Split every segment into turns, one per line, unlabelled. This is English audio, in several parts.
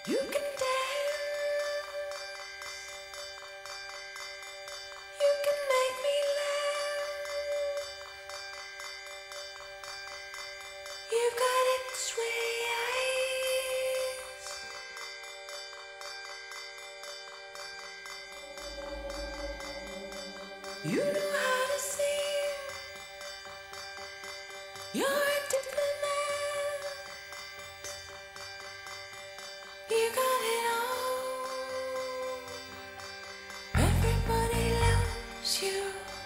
You can dance, you can make me laugh. You've got X-ray eyes. You know how to sing. You're a diplomat. You got it all. Everybody loves you.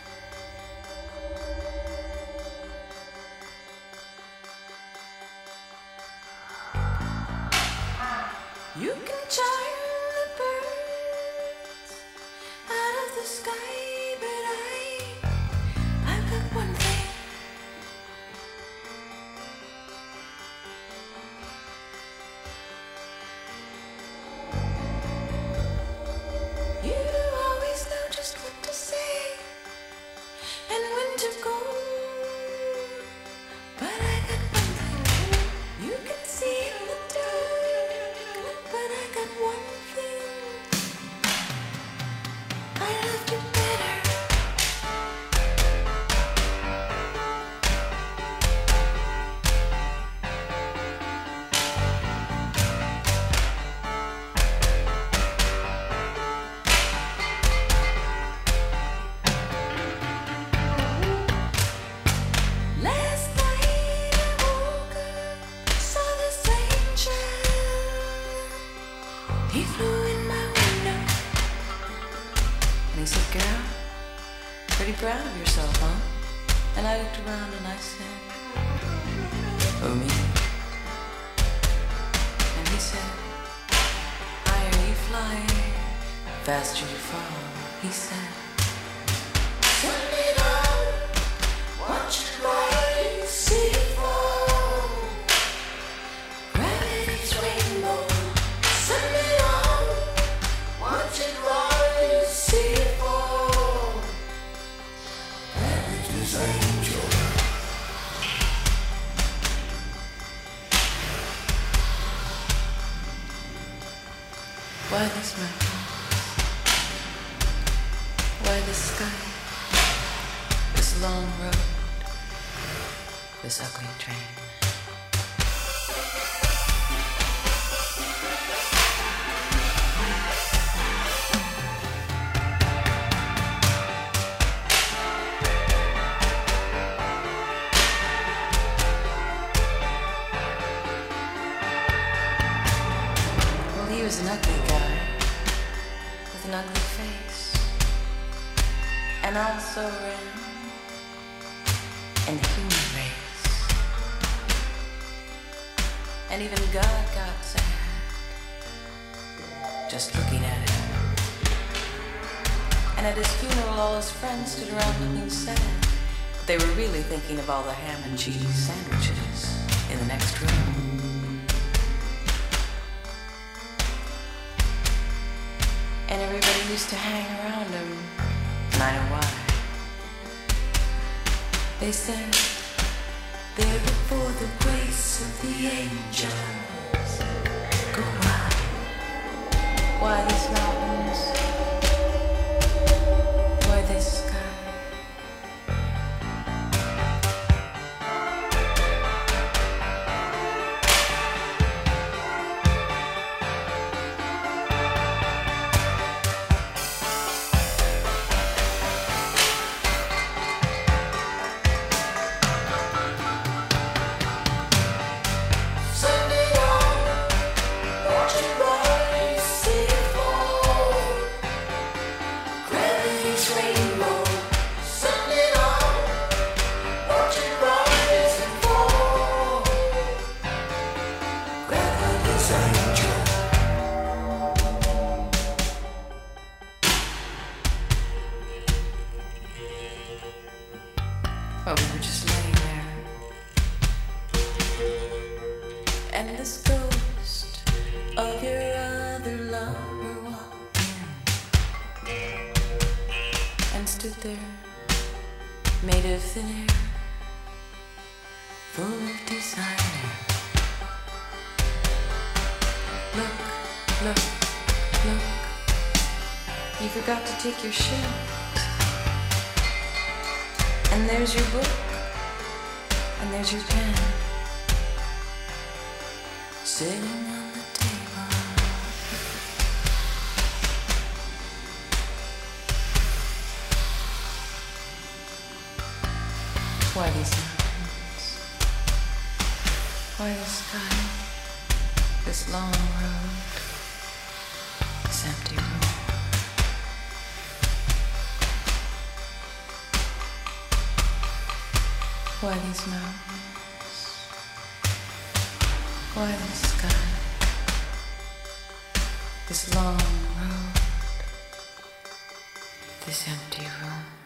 You can charm the birds out of the sky, but I've got one thing. You always know just what to say and when to go. But I got one thing. You can see in the dark, but I got one thing. I love you better. Last night I woke up, saw this angel. He flew in my window, and he said, "Girl, pretty proud of yourself, huh?" And I looked around and I said, "Oh, me?" And he said, "Higher you fly, faster you fall." He said, "Turn it on, watch it rise, see it fall. Gravity's rainbow, send it on, watch it rise, see it fall. Gravity's angel." Why this mountain? Why this sky? This long road? This ugly train? Well, he was an ugly guy with an ugly face, and also ran in the human race. And even God got sad just looking at him. And at his funeral, all his friends stood around looking sad, but they were really thinking of all the ham and cheese sandwiches in the next room. And everybody used to hang around him, and I know why. They said, "There before the grace of the angels, go why these mountains, why this sky?" Send it on, watch it rise, see it fall. Gravity's rainbow. Send it on, watch it rise and fall. Gravity's angel. Oh, we were just laying there, and this ghost of your other lover walked in and stood there, made of thin air, full of desire. Look, Look, look, you forgot to take your shoes. And there's your book, and there's your pen, sitting on the table. Why these mountains? Why the sky? This long road, this empty room. Why these mountains? Why the sky? This long road, this empty room.